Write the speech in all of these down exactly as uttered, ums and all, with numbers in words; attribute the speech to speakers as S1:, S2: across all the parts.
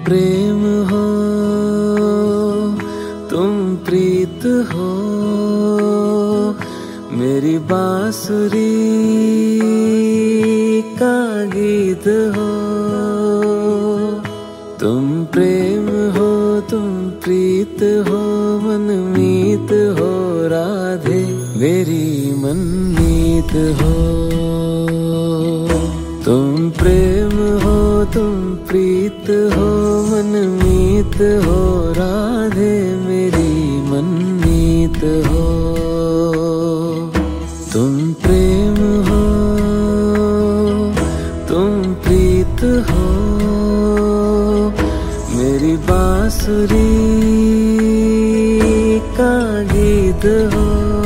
S1: प्रेम हो, तुम प्रीत हो, मेरी बांसुरी का गीत हो। तुम प्रेम हो, तुम प्रीत हो, मनमीत हो राधे, मेरी मनमीत हो। तुम प्रेम हो, तुम प्रीत हो, मनमीत हो राधे, मेरी मनमीत हो। तुम प्रेम हो, तुम प्रीत हो, मेरी बांसुरी का गीत हो।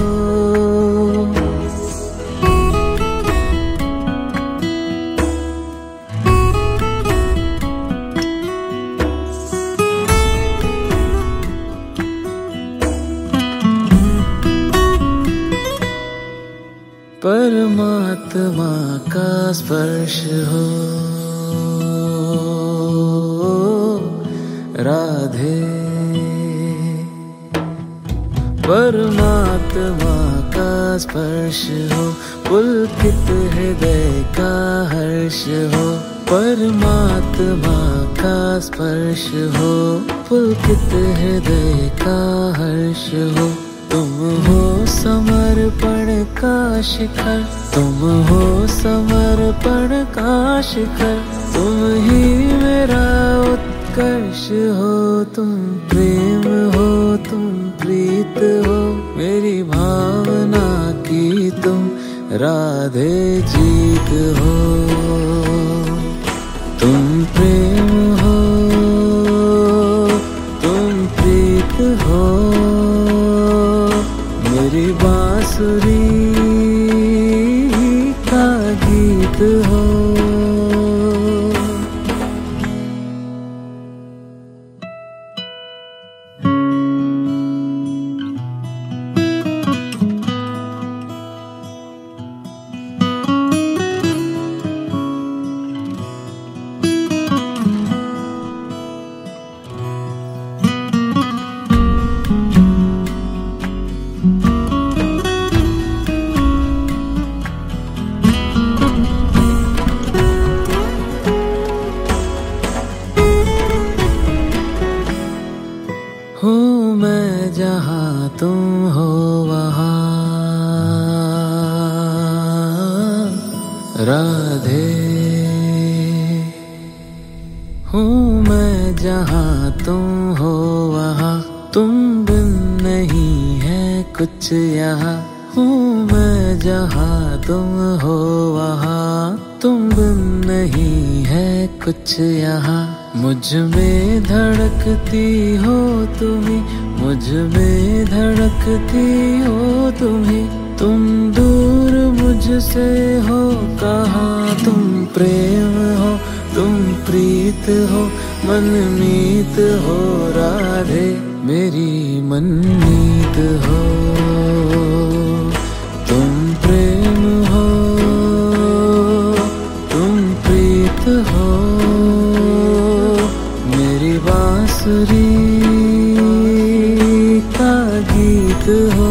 S1: परमात्मा का स्पर्श हो राधे, परमात्मा का स्पर्श हो, पुलकित हृदय का हर्ष हो। परमात्मा का स्पर्श हो, पुलकित हृदय का हर्ष हो। तुम हो समर्पण का शिखर, तुम हो समर्पण का शिखर, तुम ही मेरा उत्कर्ष हो। तुम प्रेम हो, तुम प्रीत हो, मेरी भावना की तुम राधे जीत हो। तुम प्रेम हो, तुम प्रीत हो, मेरी बांसुरी का गीत हो। हूँ मैं जहाँ तुम हो वहाँ राधे, हूँ मैं जहाँ तुम हो वहाँ, तुम बिन नहीं है कुछ यहाँ। हूँ मैं जहाँ तुम हो वहाँ, तुम बिन नहीं है कुछ यहाँ। मुझ में धड़कती हो तुम्ही, मुझ में धड़कती हो तुम्ही, तुम दूर मुझसे हो कहाँ। तुम प्रेम हो, तुम प्रीत हो, मनमीत हो राधे, मेरी मनमीत हो। तुम प्रेम हो, तुम प्रीत हो, मेरी बांसुरी का गीत हो।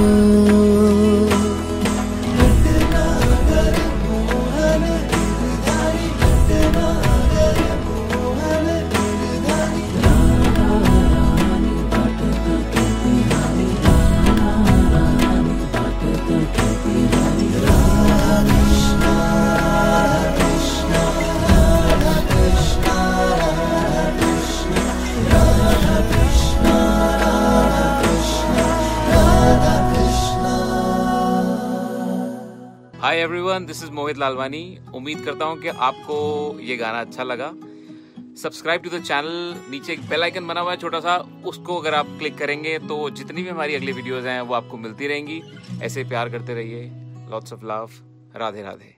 S2: Hi everyone, this is Mohit Lalwani. उम्मीद करता हूँ कि आपको ये गाना अच्छा लगा। सब्सक्राइब टू द चैनल, नीचे एक बेल आइकन बना हुआ है छोटा सा, उसको अगर आप क्लिक करेंगे तो जितनी भी हमारी अगली वीडियोस हैं वो आपको मिलती रहेंगी। ऐसे प्यार करते रहिए। Lots of love. Radhe Radhe.